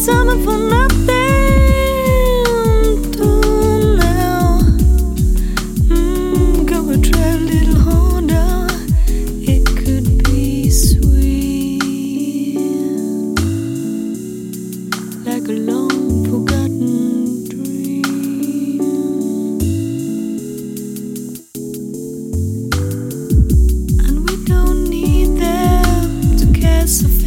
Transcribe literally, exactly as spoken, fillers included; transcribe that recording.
summer for nothing till now. Mm, go and try a little harder. It could be sweet, like a long forgotten dream. And we don't need them to care so